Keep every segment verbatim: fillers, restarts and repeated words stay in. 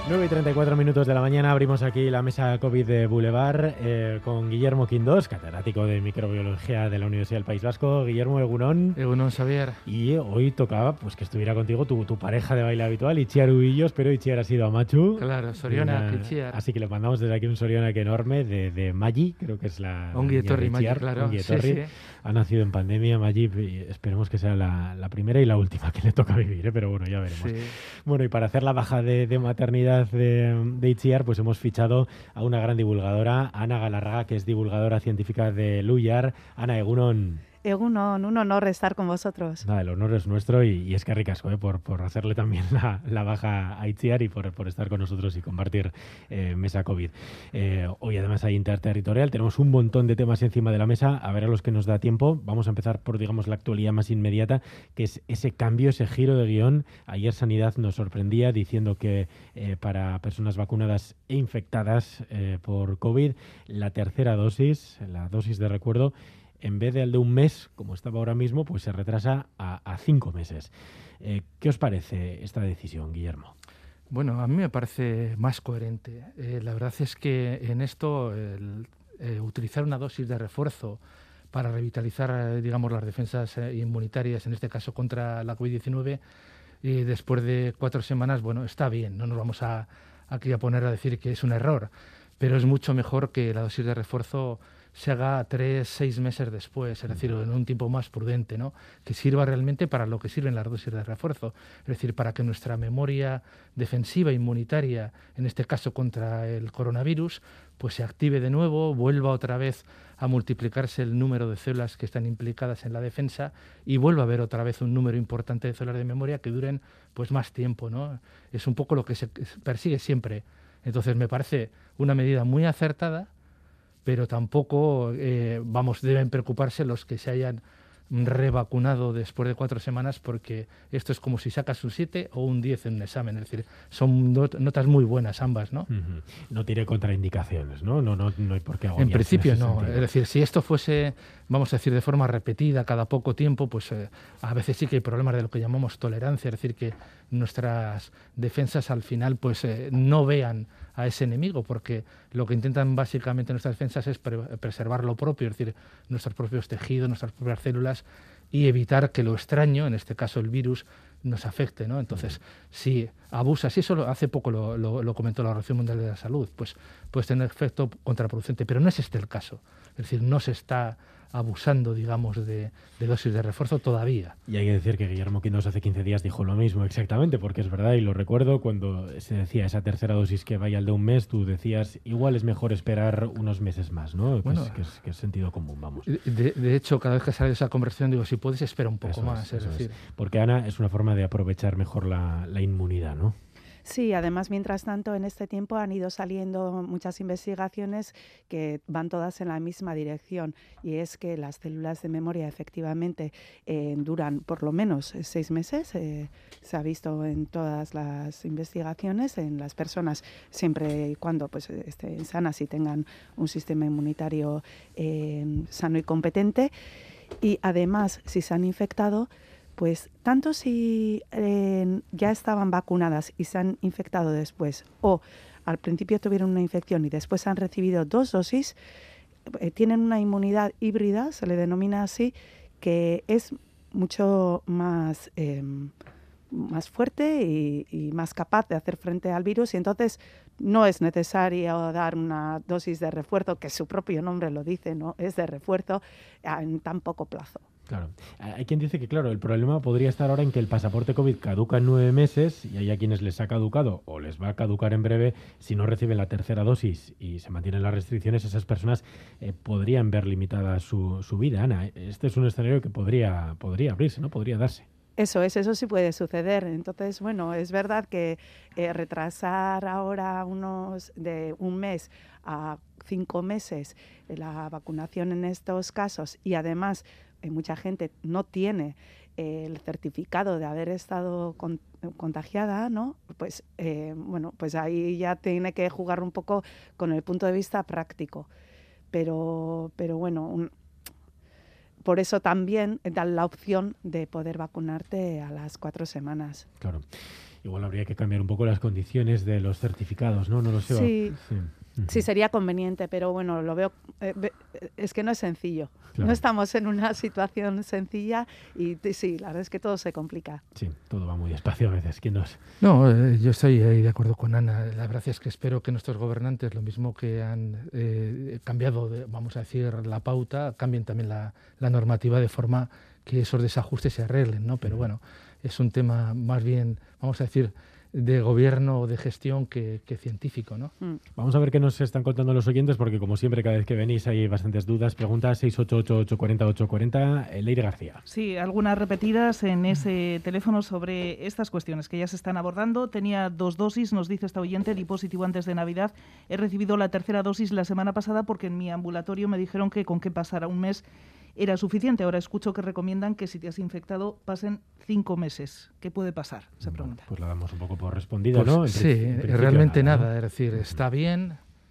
nueve y treinta y cuatro minutos de la mañana abrimos aquí la mesa COVID de Boulevard eh, con Guillermo Quindós, catedrático de microbiología de la Universidad del País Vasco. Guillermo, egunon. Egunon, Xavier. Y hoy tocaba pues que estuviera contigo tu, tu pareja de baile habitual, Itziar Ubillos, pero Itziar ha sido a Machu. Claro, Soriona, Itziar. Así que le mandamos desde aquí un Sorionak enorme de, de Maggi, creo que es la... Ongi etorri, Maggi, claro. Ongi etorri. Sí, sí. Ha nacido en pandemia, Maggi, esperemos que sea la, la primera y la última que le toca vivir, ¿eh? Pero bueno, ya veremos. Sí. Bueno, y para hacer la baja de, de maternidad de, de Itziar, pues hemos fichado a una gran divulgadora, Ana Galarraga, que es divulgadora científica de Luyar. Ana, egunon. Egunon, un honor estar con vosotros. Nada, el honor es nuestro y, y es que ricasco, ¿eh? por, por hacerle también la, la baja a Itziar y por, por estar con nosotros y compartir eh, mesa COVID. Eh, hoy además hay interterritorial, tenemos un montón de temas encima de la mesa, a ver a los que nos da tiempo. Vamos a empezar por, digamos, la actualidad más inmediata, que es ese cambio, ese giro de guión. Ayer Sanidad nos sorprendía diciendo que eh, para personas vacunadas e infectadas eh, por COVID, la tercera dosis, la dosis de recuerdo, en vez del de un mes, como estaba ahora mismo, pues se retrasa a, a cinco meses. Eh, ¿Qué os parece esta decisión, Guillermo? Bueno, a mí me parece más coherente. Eh, la verdad es que en esto el, eh, utilizar una dosis de refuerzo para revitalizar, eh, digamos, las defensas eh, inmunitarias, en este caso contra la COVID diecinueve, eh, después de cuatro semanas, bueno, está bien. No nos vamos a, aquí a poner a decir que es un error, pero es mucho mejor que la dosis de refuerzo se haga tres, seis meses después, es decir, en un tiempo más prudente, ¿no? Que sirva realmente para lo que sirven las dosis de refuerzo, es decir, para que nuestra memoria defensiva inmunitaria, en este caso contra el coronavirus, pues se active de nuevo, vuelva otra vez a multiplicarse el número de células que están implicadas en la defensa y vuelva a haber otra vez un número importante de células de memoria que duren pues más tiempo, ¿no? Es un poco lo que se persigue siempre. Entonces me parece una medida muy acertada, pero tampoco, eh, vamos, deben preocuparse los que se hayan revacunado después de cuatro semanas, porque esto es como si sacas un siete o un diez en un examen, es decir, son not- notas muy buenas ambas, ¿no? Uh-huh. No tiene contraindicaciones, ¿no? No, no, no hay por qué agobiarse. En principio en ese no, sentido. Es decir, si esto fuese, vamos a decir, de forma repetida cada poco tiempo, pues eh, a veces sí que hay problemas de lo que llamamos tolerancia, es decir, que nuestras defensas al final pues eh, no vean a ese enemigo, porque lo que intentan básicamente nuestras defensas es pre- preservar lo propio, es decir, nuestros propios tejidos, nuestras propias células, y evitar que lo extraño, en este caso el virus, nos afecte, ¿no? Entonces, si abusas, y eso lo, hace poco lo, lo, lo comentó la Organización Mundial de la Salud, pues puede tener efecto contraproducente, pero no es este el caso. Es decir, no se está abusando, digamos, de, de dosis de refuerzo todavía. Y hay que decir que Guillermo Quindós hace quince días dijo lo mismo exactamente, porque es verdad, y lo recuerdo, cuando se decía esa tercera dosis que vaya al de un mes, tú decías, igual es mejor esperar unos meses más, ¿no? Bueno, que, es, que, es, que es sentido común, vamos. De, de hecho, cada vez que sale esa conversación digo, si puedes, espera un poco eso más. Es, es decir. es. Porque, Ana, es una forma de aprovechar mejor la, la inmunidad, ¿no? Sí, además, mientras tanto, en este tiempo han ido saliendo muchas investigaciones que van todas en la misma dirección, y es que las células de memoria efectivamente eh, duran por lo menos seis meses. Eh, se ha visto en todas las investigaciones, en las personas, siempre y cuando pues, estén sanas y tengan un sistema inmunitario eh, sano y competente. Y además, si se han infectado, pues tanto si eh, ya estaban vacunadas y se han infectado después, o al principio tuvieron una infección y después han recibido dos dosis, eh, tienen una inmunidad híbrida, se le denomina así, que es mucho más, eh, más fuerte y, y más capaz de hacer frente al virus, y entonces no es necesario dar una dosis de refuerzo, que su propio nombre lo dice, ¿no? Es de refuerzo en tan poco plazo. Claro. Hay quien dice que, claro, el problema podría estar ahora en que el pasaporte COVID caduca en nueve meses y hay a quienes les ha caducado o les va a caducar en breve. Si no reciben la tercera dosis y se mantienen las restricciones, esas personas eh, podrían ver limitada su, su vida. Ana, este es un escenario que podría, podría abrirse, ¿no? Podría darse. Eso es, eso sí puede suceder. Entonces, bueno, es verdad que eh, retrasar ahora unos de un mes a cinco meses la vacunación en estos casos, y además eh, mucha gente no tiene eh, el certificado de haber estado con, contagiada, ¿no? Pues eh, bueno, pues ahí ya tiene que jugar un poco con el punto de vista práctico. Pero, pero bueno, un, por eso también dan la opción de poder vacunarte a las cuatro semanas. Claro. Igual habría que cambiar un poco las condiciones de los certificados, ¿no? No lo sé. Sí. Sí. Sí, sería conveniente, pero bueno, lo veo, eh, es que no es sencillo. Claro. No estamos en una situación sencilla y sí, la verdad es que todo se complica. Sí, todo va muy despacio a veces. ¿Quién nos...? No, eh, yo estoy ahí de acuerdo con Ana. La verdad es que espero que nuestros gobernantes, lo mismo que han eh, cambiado, de, vamos a decir, la pauta, cambien también la, la normativa de forma que esos desajustes se arreglen, ¿no? Pero bueno, es un tema más bien, vamos a decir, de gobierno o de gestión que, que científico, ¿no? Mm. Vamos a ver qué nos están contando los oyentes, porque como siempre, cada vez que venís hay bastantes dudas. Pregunta seis ocho ocho, ocho cuatro cero, ocho cuatro cero, Leire García. Sí, algunas repetidas en ese teléfono sobre estas cuestiones que ya se están abordando. Tenía dos dosis, nos dice esta oyente, di positivo antes de Navidad. He recibido la tercera dosis la semana pasada porque en mi ambulatorio me dijeron que con que pasara un mes era suficiente. Ahora escucho que recomiendan que si te has infectado pasen cinco meses. ¿Qué puede pasar? Se pregunta. Bueno, pues la damos un poco por respondida, Pues ¿no? En sí, en realmente nada, nada, ¿no? es decir, está bien,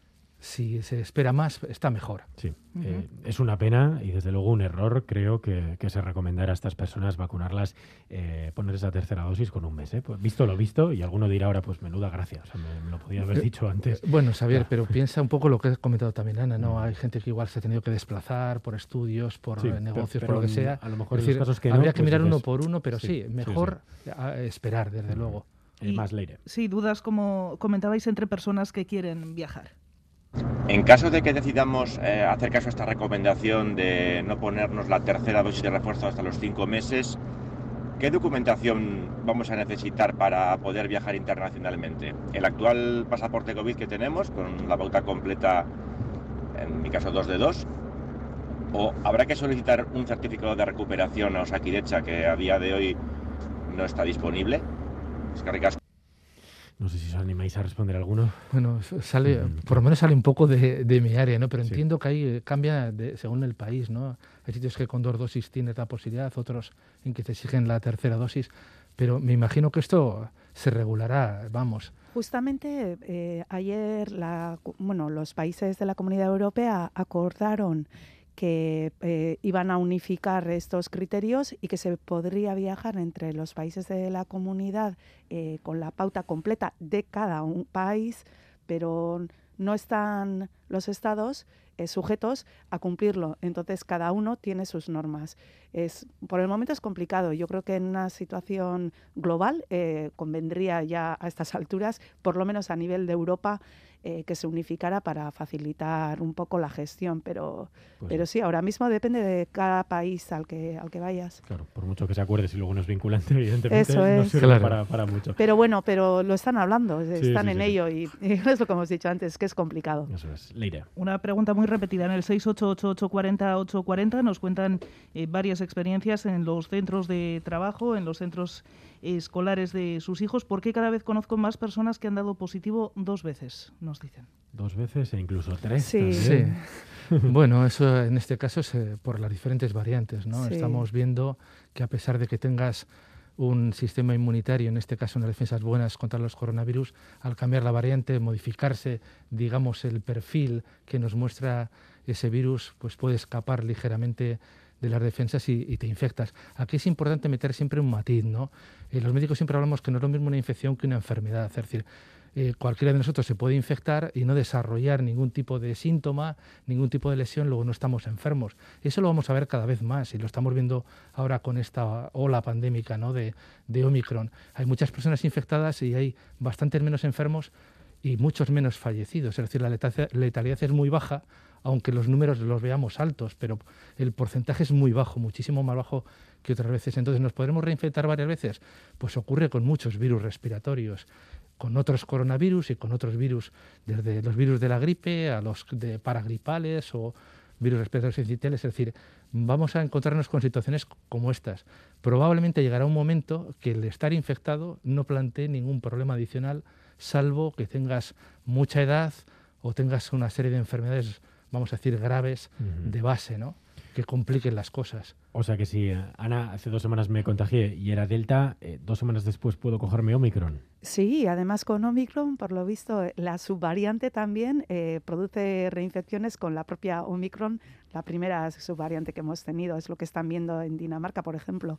si se espera más, está mejor. Sí, Uh-huh. eh, es una pena y desde luego un error, creo que, que se recomendará a estas personas vacunarlas, eh, poner esa tercera dosis con un mes, ¿eh? Pues visto lo visto, y alguno dirá ahora, pues menuda gracia, o sea, me, me lo podía haber dicho antes. Bueno, Xavier, Ya. pero piensa un poco lo que has comentado también, Ana, ¿no? Hay gente que igual se ha tenido que desplazar por estudios, por Sí, eh, pero- negocios, pero por lo que en- sea. a lo mejor Es en los decir, casos que no, habría que pues mirar uno dices- por uno, pero sí, sí, sí, mejor a- esperar, desde luego. Eh, Y- más Leire. Sí, dudas como comentabais entre personas que quieren viajar. En caso de que decidamos eh, hacer caso a esta recomendación de no ponernos la tercera dosis de refuerzo hasta los cinco meses, ¿qué documentación vamos a necesitar para poder viajar internacionalmente? ¿El actual pasaporte COVID que tenemos, con la pauta completa, en mi caso dos de dos? ¿O habrá que solicitar un certificado de recuperación a Osakidecha que a día de hoy no está disponible? Es que ricas. No sé si os animáis a responder alguno. Bueno, sale, Mm, por lo menos sale un poco de, de mi área, ¿no? Pero Sí. entiendo que ahí eh, cambia de- según el país, ¿no? Hay sitios que con dos dosis tienes la posibilidad, otros en que te exigen la tercera dosis, pero me imagino que esto se regulará, vamos. Justamente eh, ayer la, bueno, los países de la Comunidad Europea acordaron que eh, iban a unificar estos criterios y que se podría viajar entre los países de la comunidad eh, con la pauta completa de cada un país, pero no están los estados eh, sujetos a cumplirlo. Entonces, cada uno tiene sus normas. Es, por el momento es complicado. Yo creo que en una situación global eh, convendría ya a estas alturas, por lo menos a nivel de Europa, eh, que se unificara para facilitar un poco la gestión. Pero, Pues pero sí, ahora mismo depende de cada país al que, al que vayas. Claro, por mucho que se acuerde, si luego no es vinculante, evidentemente Eso no es. sirve Claro. para, para mucho. Pero bueno, pero lo están hablando, están sí, en sí, sí. ello y, y es lo que hemos dicho antes, que es complicado. Eso es. Leire. Una pregunta muy repetida en el seis ocho ocho, ocho cuatro cero, ocho cuatro cero. Nos cuentan eh, varias experiencias en los centros de trabajo, en los centros escolares de sus hijos. ¿Por qué cada vez conozco más personas que han dado positivo dos veces? Nos dicen. Dos veces e incluso tres. Sí. también. Sí. Bueno, eso en este caso es eh, por las diferentes variantes, ¿no? Sí. Estamos viendo que a pesar de que tengas un sistema inmunitario, en este caso unas defensas buenas contra los coronavirus, al cambiar la variante, modificarse, digamos, el perfil que nos muestra ese virus, pues puede escapar ligeramente de las defensas y, y te infectas. Aquí es importante meter siempre un matiz, ¿no? Eh, los médicos siempre hablamos que no es lo mismo una infección que una enfermedad, es decir, eh, cualquiera de nosotros se puede infectar y no desarrollar ningún tipo de síntoma, ningún tipo de lesión, luego no estamos enfermos. Eso lo vamos a ver cada vez más y lo estamos viendo ahora con esta ola pandémica, ¿no? de, de Omicron. Hay muchas personas infectadas y hay bastantes menos enfermos y muchos menos fallecidos. Es decir, la letalidad, letalidad es muy baja, aunque los números los veamos altos, pero el porcentaje es muy bajo, muchísimo más bajo que otras veces. Entonces, ¿nos podremos reinfectar varias veces? Pues ocurre con muchos virus respiratorios, con otros coronavirus y con otros virus, desde los virus de la gripe a los de paragripales o virus respiratorios sincitiales. Es decir, vamos a encontrarnos con situaciones como estas. Probablemente llegará un momento que el estar infectado no plantee ningún problema adicional, salvo que tengas mucha edad o tengas una serie de enfermedades, vamos a decir, graves Ujú. de base, ¿no? Que compliquen las cosas. O sea que si eh, Ana hace dos semanas me contagié y era Delta, eh, dos semanas después puedo cogerme Omicron. Sí, además con Omicron, por lo visto, la subvariante también eh, produce reinfecciones con la propia Omicron, la primera subvariante que hemos tenido, es lo que están viendo en Dinamarca, por ejemplo.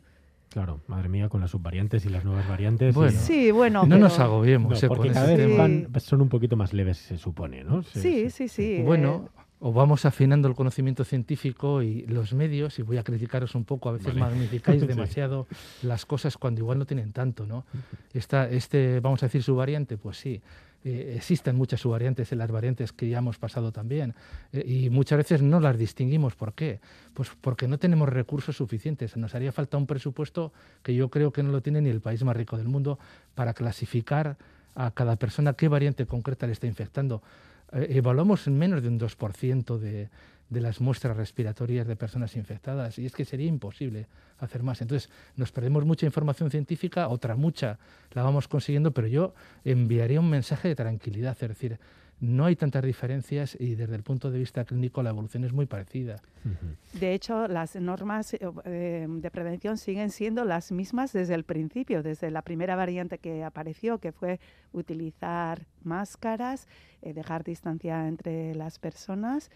Claro, madre mía, con las subvariantes y las nuevas variantes. Bueno, y... sí, bueno, no pero... nos agobiemos. No, eh, porque con cada ese vez tema. van, son un poquito más leves, se supone, ¿no? Sí, sí, sí. sí Bueno, eh... o vamos afinando el conocimiento científico y los medios, y voy a criticaros un poco, a veces vale. magnificáis sí. demasiado las cosas cuando igual no tienen tanto, ¿no? Esta, este, vamos a decir, subvariante, pues sí. Eh, existen muchas subvariantes en las variantes que ya hemos pasado también eh, y muchas veces no las distinguimos. ¿Por qué? Pues porque no tenemos recursos suficientes. Nos haría falta un presupuesto que yo creo que no lo tiene ni el país más rico del mundo para clasificar a cada persona qué variante concreta le está infectando. Eh, evaluamos en menos de un dos por ciento de, de las muestras respiratorias de personas infectadas y es que sería imposible hacer más. Entonces nos perdemos mucha información científica, otra mucha la vamos consiguiendo, pero yo enviaría un mensaje de tranquilidad, es decir, no hay tantas diferencias y desde el punto de vista clínico la evolución es muy parecida. Uh-huh. De hecho, las normas eh, de prevención siguen siendo las mismas desde el principio, desde la primera variante que apareció, que fue utilizar máscaras, eh, dejar distancia entre las personas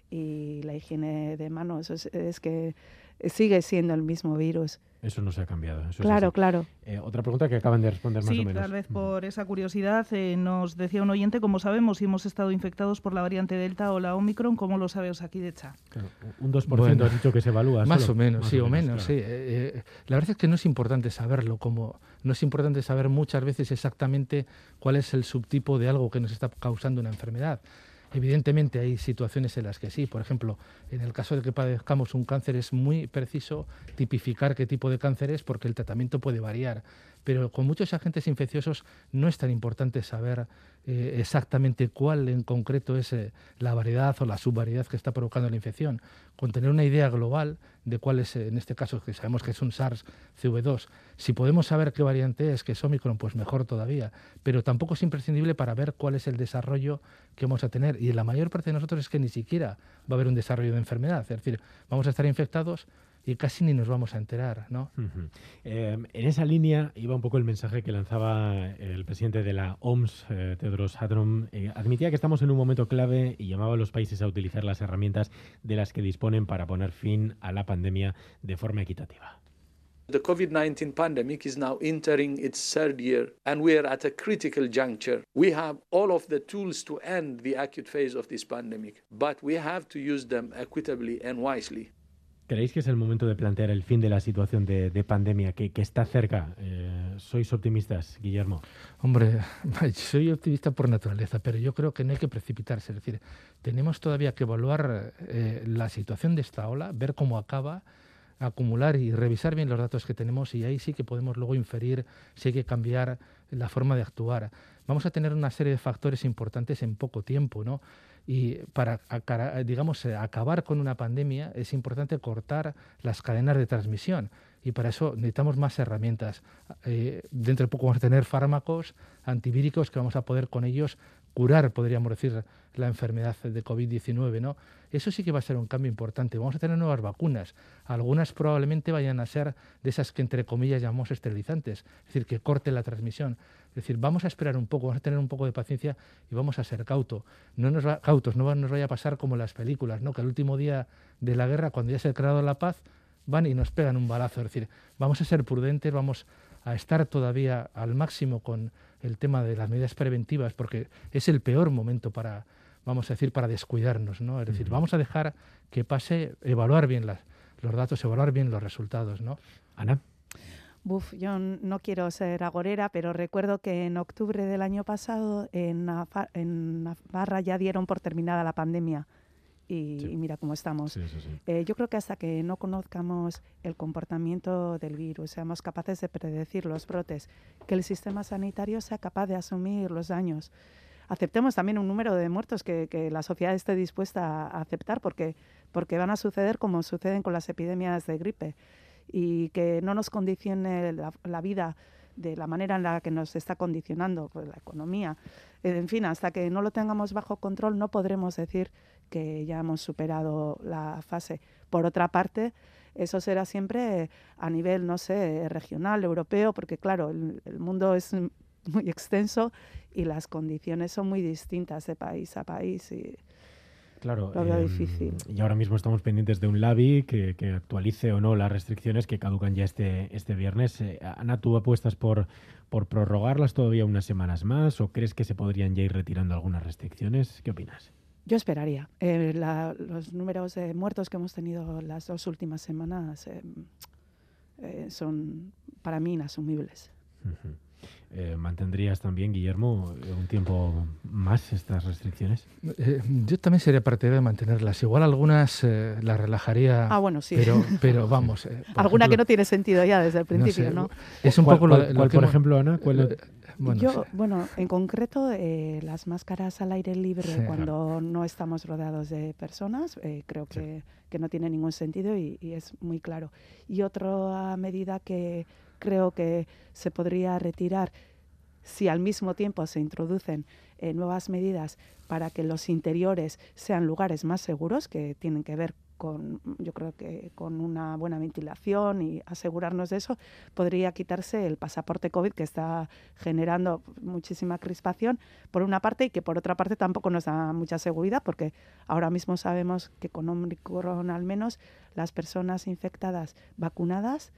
y la higiene de manos. Es, es que sigue siendo el mismo virus. Eso no se ha cambiado. Eso claro, es claro. Eh, otra pregunta que acaban de responder más sí, o menos. Sí, tal vez por esa curiosidad eh, nos decía un oyente, como sabemos si hemos estado infectados por la variante Delta o la Omicron, ¿cómo lo sabe Osakidetza? Claro, un dos por ciento bueno, has dicho que se evalúa. Más solo. o menos, más sí, o menos, menos, claro. sí. Eh, eh, la verdad es que no es importante saberlo, como no es importante saber muchas veces exactamente cuál es el subtipo de algo que nos está causando una enfermedad. Evidentemente hay situaciones en las que sí, por ejemplo, en el caso de que padezcamos un cáncer es muy preciso tipificar qué tipo de cáncer es porque el tratamiento puede variar, pero con muchos agentes infecciosos no es tan importante saber eh, exactamente cuál en concreto es eh, la variedad o la subvariedad que está provocando la infección. Con tener una idea global de cuál es, en este caso, que sabemos que es un SARS-C o V dos, si podemos saber qué variante es, que es Omicron, pues mejor todavía, pero tampoco es imprescindible para ver cuál es el desarrollo que vamos a tener. Y la mayor parte de nosotros es que ni siquiera va a haber un desarrollo de enfermedad, es decir, vamos a estar infectados y casi ni nos vamos a enterar, ¿no? Uh-huh. Eh, en esa línea iba un poco el mensaje que lanzaba el presidente de la O M S, eh, Tedros Adhanom. Eh, admitía que estamos en un momento clave y llamaba a los países a utilizar las herramientas de las que disponen para poner fin a la pandemia de forma equitativa. The COVID nineteen pandemic is now entering its third year, and we are at a critical juncture. We have all of the tools to end the acute phase of this pandemic, but we have to use them equitably and wisely. ¿Creéis que es el momento de plantear el fin de la situación de, de pandemia, que, que está cerca? Eh, ¿Sois optimistas, Guillermo? Hombre, soy optimista por naturaleza, pero yo creo que no hay que precipitarse. Es decir, tenemos todavía que evaluar eh, la situación de esta ola, ver cómo acaba, acumular y revisar bien los datos que tenemos y ahí sí que podemos luego inferir si hay que cambiar la forma de actuar. Vamos a tener una serie de factores importantes en poco tiempo, ¿no? Y para, digamos, acabar con una pandemia es importante cortar las cadenas de transmisión y para eso necesitamos más herramientas. Eh, dentro de poco vamos a tener fármacos antivíricos que vamos a poder con ellos curar, podríamos decir, la enfermedad de COVID diecinueve, ¿no? Eso sí que va a ser un cambio importante. Vamos a tener nuevas vacunas. Algunas probablemente vayan a ser de esas que, entre comillas, llamamos esterilizantes, es decir, que corten la transmisión. Es decir, vamos a esperar un poco, vamos a tener un poco de paciencia y vamos a ser cauto. No nos va, cautos, no nos vaya a pasar como en las películas, ¿no? Que el último día de la guerra, cuando ya se ha creado la paz, van y nos pegan un balazo. Es decir, vamos a ser prudentes, vamos a estar todavía al máximo con el tema de las medidas preventivas, porque es el peor momento para, vamos a decir, para descuidarnos, ¿no? Es decir, vamos a dejar que pase, evaluar bien las, los datos, evaluar bien los resultados, ¿no? Ana. Buf, yo no quiero ser agorera, pero recuerdo que en octubre del año pasado en, Nafa, en Navarra ya dieron por terminada la pandemia. Y, sí. y mira cómo estamos. Sí, sí, sí. Eh, yo creo que hasta que no conozcamos el comportamiento del virus, seamos capaces de predecir los brotes, que el sistema sanitario sea capaz de asumir los daños, aceptemos también un número de muertos que, que la sociedad esté dispuesta a aceptar, porque, porque van a suceder como suceden con las epidemias de gripe, y que no nos condicione la, la vida de la manera en la que nos está condicionando pues, la economía. En fin, hasta que no lo tengamos bajo control no podremos decir que ya hemos superado la fase. Por otra parte, eso será siempre a nivel, no sé, regional, europeo, porque claro, el, el mundo es muy extenso y las condiciones son muy distintas de país a país. Y... Claro, lo veo eh, difícil. Y ahora mismo estamos pendientes de un LABI que, que actualice o no las restricciones que caducan ya este, este viernes. Eh, Ana, ¿tú apuestas por, por prorrogarlas todavía unas semanas más o crees que se podrían ya ir retirando algunas restricciones? ¿Qué opinas? Yo esperaría. Eh, la, los números de muertos que hemos tenido las dos últimas semanas eh, eh, son para mí inasumibles. Uh-huh. Eh, ¿Mantendrías también, Guillermo, un tiempo más estas restricciones? Eh, yo también sería partidario de mantenerlas. Igual algunas eh, las relajaría. Ah, bueno, sí. Pero, pero vamos. Eh, Alguna ejemplo, que no tiene sentido ya desde el principio, ¿no? ¿no? Sé, es un ¿Cuál, poco lo, cuál, lo cuál, que por hemos, ejemplo, Ana? ¿Cuál eh, bueno, Yo, sí. bueno, en concreto, eh, las máscaras al aire libre Sí, cuando claro. no estamos rodeados de personas, eh, creo que, sí. que no tiene ningún sentido y, y es muy claro. Y otra medida que creo que se podría retirar si al mismo tiempo se introducen eh, nuevas medidas para que los interiores sean lugares más seguros, que tienen que ver con, yo creo que con una buena ventilación y asegurarnos de eso, podría quitarse el pasaporte COVID que está generando muchísima crispación, por una parte, y que por otra parte tampoco nos da mucha seguridad, porque ahora mismo sabemos que con Omicron al menos las personas infectadas vacunadas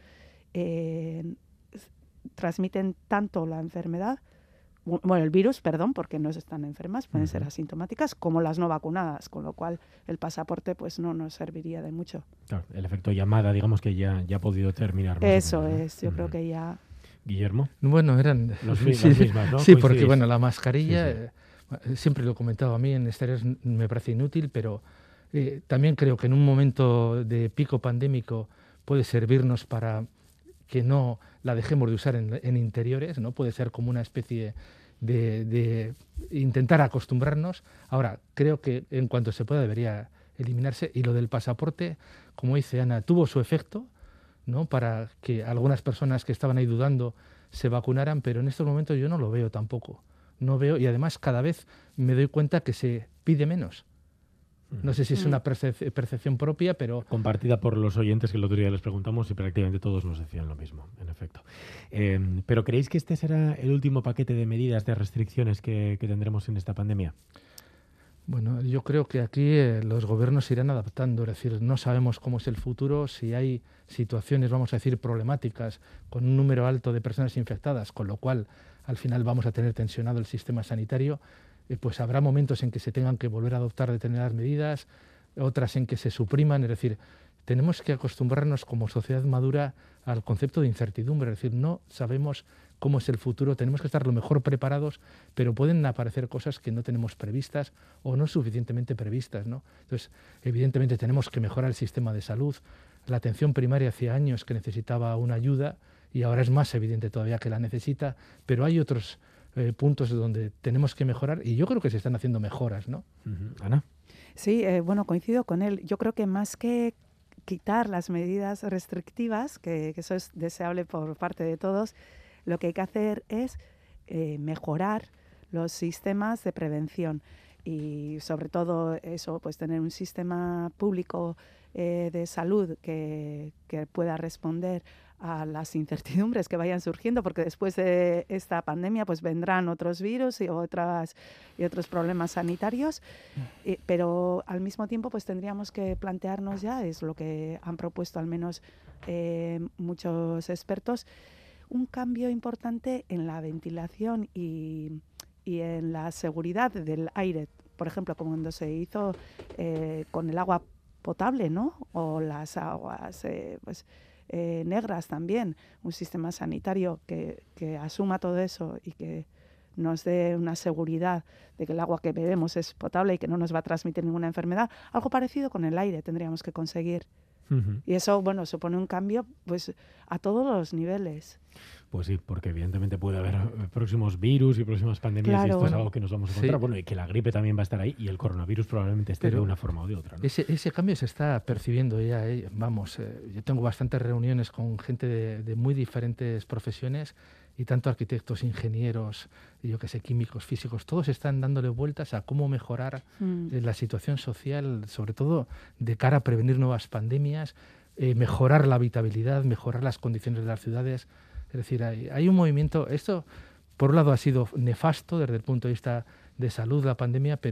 eh, transmiten tanto la enfermedad, bueno, el virus, perdón, porque no están enfermas, pueden uh-huh. ser asintomáticas, como las no vacunadas, con lo cual el pasaporte pues no nos serviría de mucho. Claro, el efecto llamada, digamos que ya, ya ha podido terminar. Eso menos, ¿no? es, yo uh-huh. creo que ya... Guillermo. Bueno, eran los, sí, las mismas, ¿no? Sí, porque bueno, la mascarilla, sí, sí. Eh, siempre lo he comentado, a mí en exteriores me parece inútil, pero eh, también creo que en un momento de pico pandémico puede servirnos para que no la dejemos de usar en, en interiores, ¿no? Puede ser como una especie de, de intentar acostumbrarnos. Ahora, creo que en cuanto se pueda debería eliminarse, y lo del pasaporte, como dice Ana, tuvo su efecto, ¿no? Para que algunas personas que estaban ahí dudando se vacunaran, pero en estos momentos yo no lo veo tampoco. No veo, y además cada vez me doy cuenta que se pide menos. No sé si es una percep- percepción propia, pero... Compartida por los oyentes que el otro día les preguntamos y prácticamente todos nos decían lo mismo, en efecto. Eh, ¿Pero creéis que este será el último paquete de medidas, de restricciones que, que tendremos en esta pandemia? Bueno, yo creo que aquí eh, los gobiernos se irán adaptando, es decir, no sabemos cómo es el futuro, si hay situaciones, vamos a decir, problemáticas, con un número alto de personas infectadas, con lo cual al final vamos a tener tensionado el sistema sanitario. Pues habrá momentos en que se tengan que volver a adoptar determinadas medidas, otras en que se supriman, es decir, tenemos que acostumbrarnos como sociedad madura al concepto de incertidumbre, es decir, no sabemos cómo es el futuro, tenemos que estar lo mejor preparados, pero pueden aparecer cosas que no tenemos previstas o no suficientemente previstas, ¿no? Entonces, evidentemente tenemos que mejorar el sistema de salud, la atención primaria hacía años que necesitaba una ayuda y ahora es más evidente todavía que la necesita, pero hay otros Eh, puntos donde tenemos que mejorar y yo creo que se están haciendo mejoras, ¿no? Uh-huh. Ana. Sí, eh, bueno, coincido con él. Yo creo que más que quitar las medidas restrictivas, que, que eso es deseable por parte de todos, lo que hay que hacer es eh, mejorar los sistemas de prevención y sobre todo eso, pues tener un sistema público eh, de salud que, que pueda responder a las incertidumbres que vayan surgiendo, porque después de esta pandemia pues vendrán otros virus y otras y otros problemas sanitarios, eh, pero al mismo tiempo pues tendríamos que plantearnos ya, es lo que han propuesto al menos eh, muchos expertos, un cambio importante en la ventilación y, y en la seguridad del aire, por ejemplo, como cuando se hizo eh, con el agua potable, ¿no? O las aguas eh, pues Eh, negras también, un sistema sanitario que, que asuma todo eso y que nos dé una seguridad de que el agua que bebemos es potable y que no nos va a transmitir ninguna enfermedad. Algo parecido con el aire tendríamos que conseguir. Uh-huh. Y eso, bueno, supone un cambio pues a todos los niveles. Pues sí, porque evidentemente puede haber próximos virus y próximas pandemias, claro, y esto bueno, es algo que nos vamos a encontrar. Sí. Bueno, y que la gripe también va a estar ahí y el coronavirus probablemente esté Pero de una forma o de otra, ¿no? Ese, ese cambio se está percibiendo ya. Eh, vamos, eh, yo tengo bastantes reuniones con gente de, de muy diferentes profesiones y tanto arquitectos, ingenieros, yo que sé, químicos, físicos, todos están dándole vueltas a cómo mejorar mm. eh, la situación social, sobre todo de cara a prevenir nuevas pandemias, eh, mejorar la habitabilidad, mejorar las condiciones de las ciudades. Es decir, hay, hay un movimiento, esto por un lado ha sido nefasto desde el punto de vista de salud, la pandemia, pero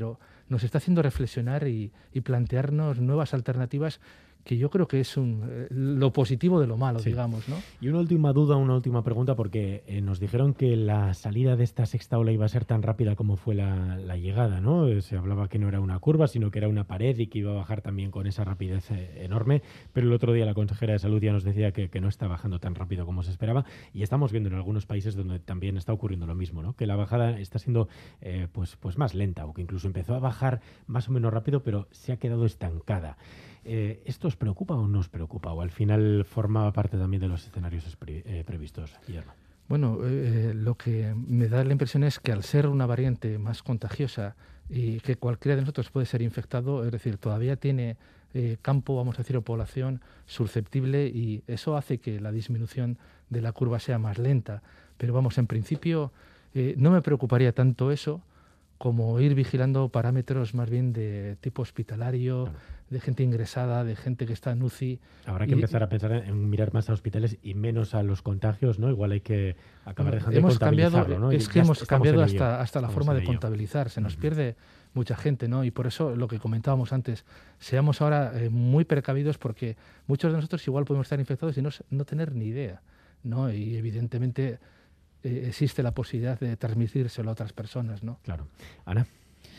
nos está haciendo reflexionar y, y plantearnos nuevas alternativas, que yo creo que es un, eh, lo positivo de lo malo, sí. digamos, ¿no? Y una última duda, una última pregunta, porque eh, nos dijeron que la salida de esta sexta ola iba a ser tan rápida como fue la, la llegada, ¿no? Se hablaba que no era una curva, sino que era una pared y que iba a bajar también con esa rapidez eh, enorme, pero el otro día la consejera de Salud ya nos decía que, que no está bajando tan rápido como se esperaba, y estamos viendo en algunos países donde también está ocurriendo lo mismo, ¿no? Que la bajada está siendo eh, pues, pues más lenta, o que incluso empezó a bajar más o menos rápido, pero se ha quedado estancada. Eh, ¿Esto os preocupa o no os preocupa? ¿O al final formaba parte también de los escenarios pre, eh, previstos, Guillermo? Bueno, eh, lo que me da la impresión es que al ser una variante más contagiosa y que cualquiera de nosotros puede ser infectado, es decir, todavía tiene eh, campo, vamos a decir, o población susceptible, y eso hace que la disminución de la curva sea más lenta. Pero vamos, en principio eh, no me preocuparía tanto eso como ir vigilando parámetros más bien de tipo hospitalario, claro. de gente ingresada, de gente que está en U C I. Habrá que y, empezar a pensar en mirar más a hospitales y menos a los contagios, ¿no? Igual hay que acabar no, dejando hemos de contabilizarlo, cambiado, ¿no? Es que hemos cambiado hasta, hasta la forma de ello. contabilizar. Se nos uh-huh. pierde mucha gente, ¿no? Y por eso lo que comentábamos antes, seamos ahora eh, muy precavidos, porque muchos de nosotros igual podemos estar infectados y no, no tener ni idea, ¿no? Y evidentemente eh, existe la posibilidad de transmitírselo a otras personas, ¿no? Claro. Ana.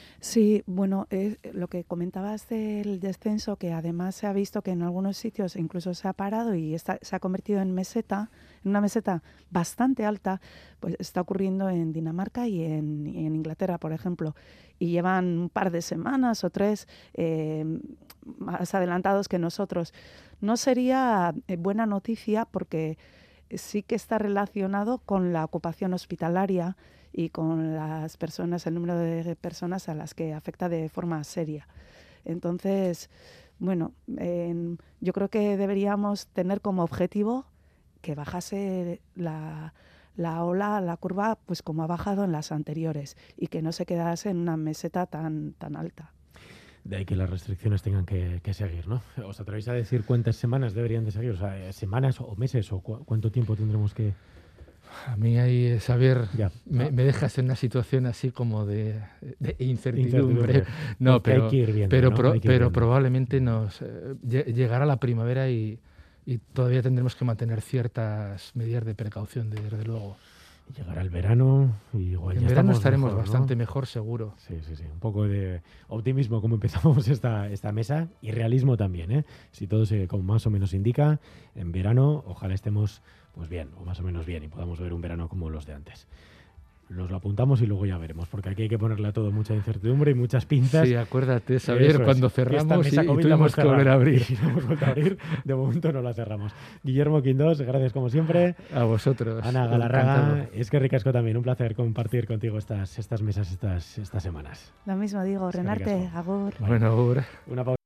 Sí, bueno, eh, lo que comentabas del descenso, que además se ha visto que en algunos sitios incluso se ha parado y está, se ha convertido en meseta, en una meseta bastante alta, pues está ocurriendo en Dinamarca y en, y en Inglaterra, por ejemplo. Y llevan un par de semanas o tres eh, más adelantados que nosotros. No sería buena noticia, porque sí que está relacionado con la ocupación hospitalaria y con las personas, el número de personas a las que afecta de forma seria. Entonces, bueno, eh, yo creo que deberíamos tener como objetivo que bajase la, la ola, la curva, pues como ha bajado en las anteriores, y que no se quedase en una meseta tan, tan alta. De ahí que las restricciones tengan que, que seguir, ¿no? ¿Os atrevéis a decir cuántas semanas deberían de seguir? O sea, ¿semanas o meses o cu- cuánto tiempo tendremos que...? A mí ahí, Xavier, ya. me, ah. me dejas en una situación así como de, de incertidumbre. incertidumbre. No, pero, hay que ir viendo, pero, ¿no? pro, hay que ir pero viendo. probablemente nos eh, llegará la primavera y, y todavía tendremos que mantener ciertas medidas de precaución, desde luego. Llegará el verano y igual en ya verano estamos estaremos mejor, bastante ¿no? mejor, seguro. Sí, sí, sí. Un poco de optimismo como empezamos esta, esta mesa, y realismo también, ¿eh? Si todo se como más o menos indica, en verano ojalá estemos pues bien, o más o menos bien, y podamos ver un verano como los de antes. Nos lo apuntamos y luego ya veremos, porque aquí hay que ponerle a todo mucha incertidumbre y muchas pinzas. Sí, acuérdate, saber cuando cerramos y, y tuvimos que volver a abrir. Y no hemos vuelto a abrir, de momento no la cerramos. Guillermo Quindós, gracias como siempre. A vosotros. Ana Galarraga, es que ricasco también, un placer compartir contigo estas, estas mesas estas, estas semanas. Lo mismo digo, Renarte, agur. Bueno, agur. Una pausa.